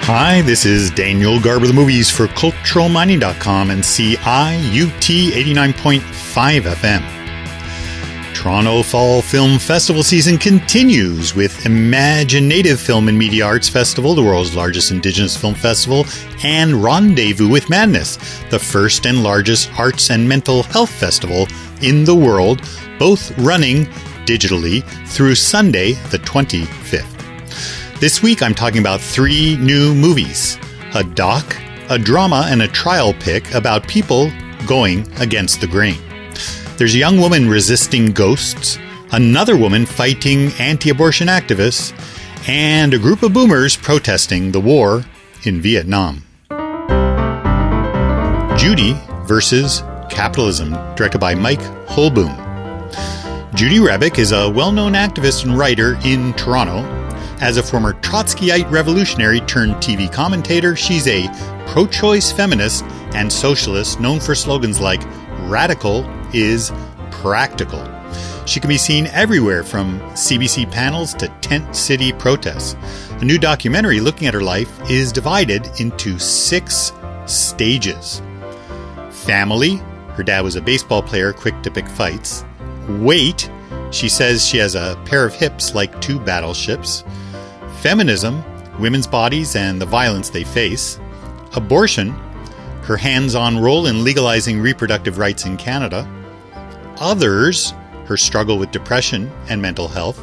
Hi, this is Daniel Garber, the movies for CulturalMining.com and CIUT 89.5 FM. Toronto Fall Film Festival season continues with Imaginative Film and Media Arts Festival, the world's largest Indigenous film festival, and Rendezvous with Madness, the first and largest arts and mental health festival in the world, both running digitally through Sunday, the 25th. This week, I'm talking about 3 new movies, a doc, a drama, and a trial pick about people going against the grain. There's a young woman resisting ghosts, another woman fighting anti-abortion activists, and a group of boomers protesting the war in Vietnam. Judy versus Capitalism, directed by Mike Holboom. Judy Rebick is a well-known activist and writer in Toronto. As a former Trotskyite revolutionary turned TV commentator, she's a pro-choice feminist and socialist known for slogans like "Radical is practical." She can be seen everywhere from CBC panels to tent city protests. A new documentary looking at her life is divided into 6 stages. Family, her dad was a baseball player quick to pick fights. Weight, she says she has a pair of hips like 2 battleships. Feminism, women's bodies and the violence they face. Abortion, her hands-on role in legalizing reproductive rights in Canada. Others, her struggle with depression and mental health.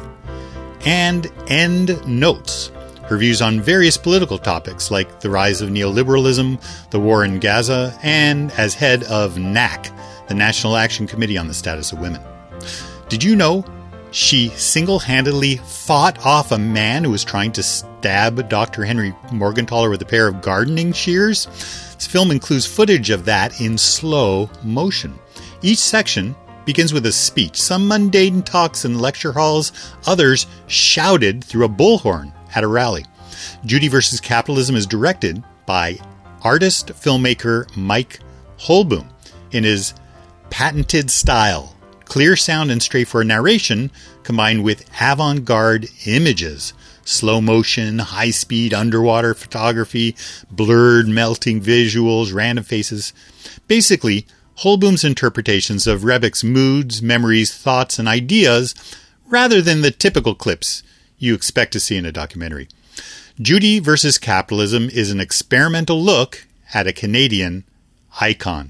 And End Notes, her views on various political topics like the rise of neoliberalism, the war in Gaza, and as head of NAC, the National Action Committee on the Status of Women. Did you know she single-handedly fought off a man who was trying to stab Dr. Henry Morgentaler with a pair of gardening shears? This film includes footage of that in slow motion. Each section begins with a speech, some mundane talks in lecture halls, others shouted through a bullhorn at a rally. Judy vs. Capitalism is directed by artist-filmmaker Mike Holboom in his patented style. Clear sound and straightforward narration combined with avant-garde images, slow motion, high-speed underwater photography, blurred melting visuals, random faces. Basically, Holboom's interpretations of Rebick's moods, memories, thoughts, and ideas rather than the typical clips you expect to see in a documentary. Judy vs. Capitalism is an experimental look at a Canadian icon.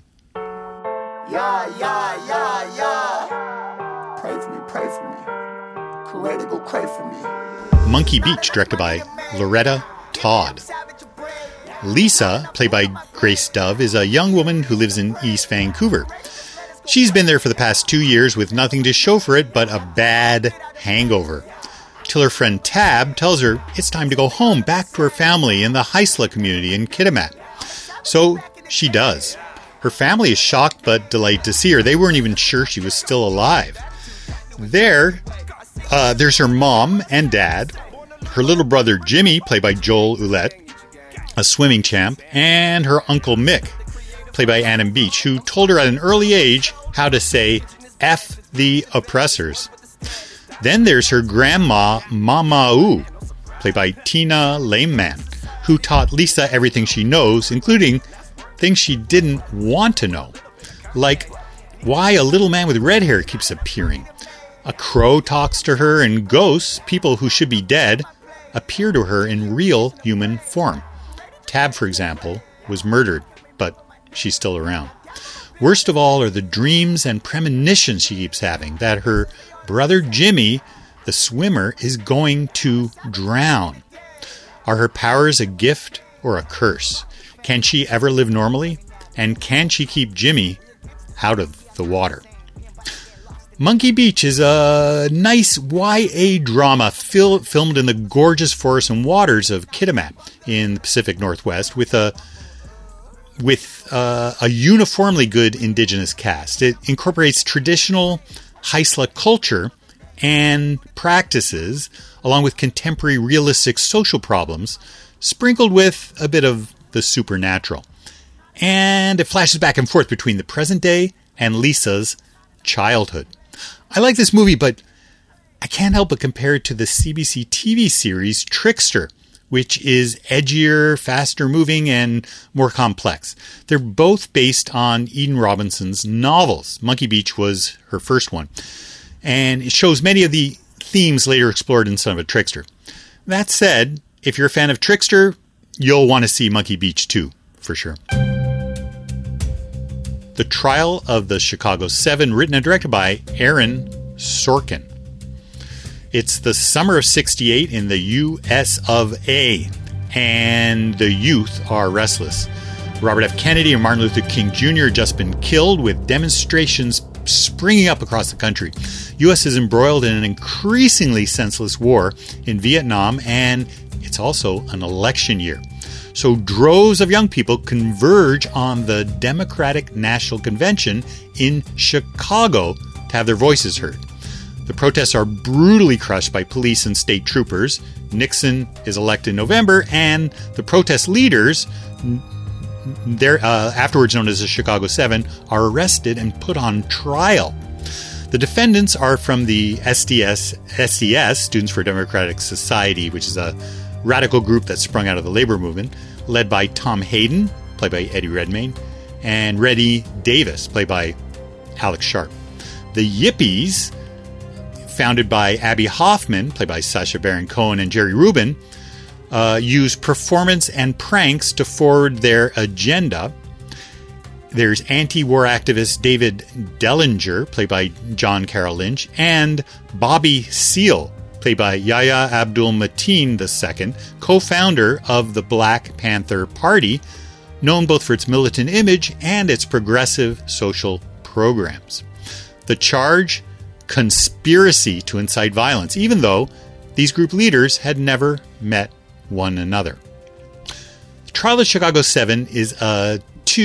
Yeah, yeah, yeah, yeah. Pray for me, pray for me. Creator, go pray for me. Monkey Beach, directed by Loretta Todd. Lisa, played by Grace Dove, is a young woman who lives in East Vancouver. She's been there for the past 2 years with nothing to show for it but a bad hangover. Till her friend Tab tells her it's time to go home, back to her family in the Haisla community in Kitimat. So she does. Her family is shocked but delighted to see her. They weren't even sure she was still alive. There's her mom and dad, her little brother Jimmy, played by Joel Ouellette, a swimming champ, and her uncle Mick, played by Adam Beach, who told her at an early age how to say F the oppressors. Then there's her grandma, Mama Oo, played by Tina Lameman, who taught Lisa everything she knows, including things she didn't want to know, like why a little man with red hair keeps appearing. A crow talks to her, and ghosts, people who should be dead, appear to her in real human form. Tab, for example, was murdered, but she's still around. Worst of all are the dreams and premonitions she keeps having, that her brother Jimmy, the swimmer, is going to drown. Are her powers a gift or a curse? Can she ever live normally? And can she keep Jimmy out of the water? Monkey Beach is a nice YA drama filmed in the gorgeous forests and waters of Kitimat in the Pacific Northwest with a uniformly good Indigenous cast. It incorporates traditional Haisla culture and practices along with contemporary realistic social problems sprinkled with a bit of the supernatural. And it flashes back and forth between the present day and Lisa's childhood. I like this movie, but I can't help but compare it to the CBC TV series Trickster, which is edgier, faster moving, and more complex. They're both based on Eden Robinson's novels. Monkey Beach was her first one. And it shows many of the themes later explored in Son of a Trickster. That said, if you're a fan of Trickster, you'll want to see Monkey Beach too, for sure. The Trial of the Chicago 7, written and directed by Aaron Sorkin. It's the summer of '68 in the U.S. of A., and the youth are restless. Robert F. Kennedy and Martin Luther King Jr. had just been killed, with demonstrations springing up across the country. U.S. is embroiled in an increasingly senseless war in Vietnam, and it's also an election year. So droves of young people converge on the Democratic National Convention in Chicago to have their voices heard. The protests are brutally crushed by police and state troopers. Nixon is elected in November, and the protest leaders, afterwards known as the Chicago 7, are arrested and put on trial. The defendants are from the SDS, Students for Democratic Society, which is a radical group that sprung out of the labor movement, led by Tom Hayden, played by Eddie Redmayne, and Reddy Davis, played by Alex Sharp. The Yippies, founded by Abby Hoffman, played by Sacha Baron Cohen and Jerry Rubin, use performance and pranks to forward their agenda. There's anti-war activist David Dellinger, played by John Carroll Lynch, and Bobby Seale, played by Yahya Abdul-Mateen II, co-founder of the Black Panther Party, known both for its militant image and its progressive social programs. The charge: conspiracy to incite violence, even though these group leaders had never met one another. The Trial of Chicago 7 is a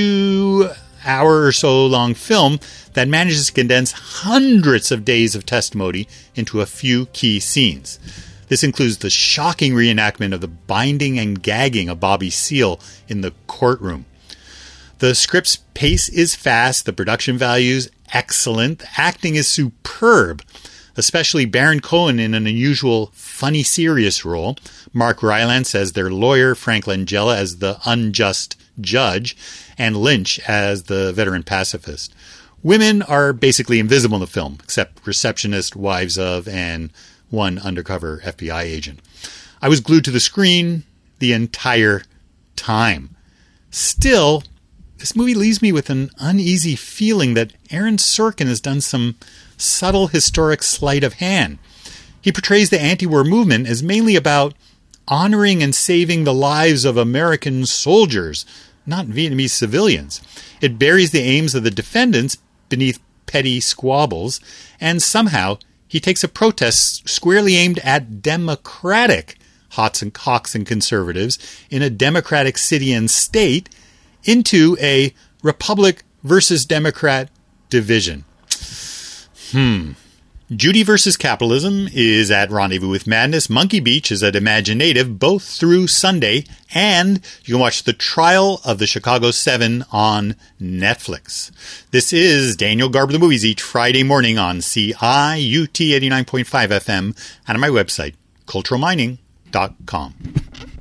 2-hour or so long film that manages to condense hundreds of days of testimony into a few key scenes. This includes the shocking reenactment of the binding and gagging of Bobby Seale in the courtroom. The script's pace is fast, the production value's excellent, the acting is superb, especially Baron Cohen in an unusual, funny, serious role, Mark Rylance as their lawyer, Frank Langella as the unjust judge, and Lynch as the veteran pacifist. Women are basically invisible in the film, except receptionist, wives of, and one undercover FBI agent. I was glued to the screen the entire time. Still, this movie leaves me with an uneasy feeling that Aaron Sorkin has done some subtle historic sleight of hand. He portrays the anti-war movement as mainly about honoring and saving the lives of American soldiers, not Vietnamese civilians. It buries the aims of the defendants beneath petty squabbles, and somehow he takes a protest squarely aimed at democratic hawks and conservatives in a democratic city and state into a Republic versus Democrat division. Judy versus Capitalism is at Rendezvous with Madness. Monkey Beach is at Imaginative, both through Sunday, and you can watch The Trial of the Chicago 7 on Netflix. This is Daniel Garber the Movies each Friday morning on CIUT 89.5 FM and on my website, culturalmining.com.